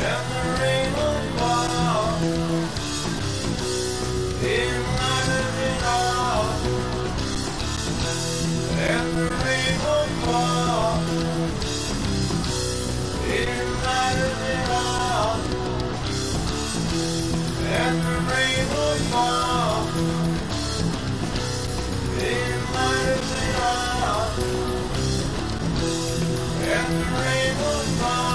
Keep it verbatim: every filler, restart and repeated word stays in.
and the rain will fall. It lightens it all, and the rain will fall. It lightens it all, and the rain will fall. It lightens it all, and the rain will fall.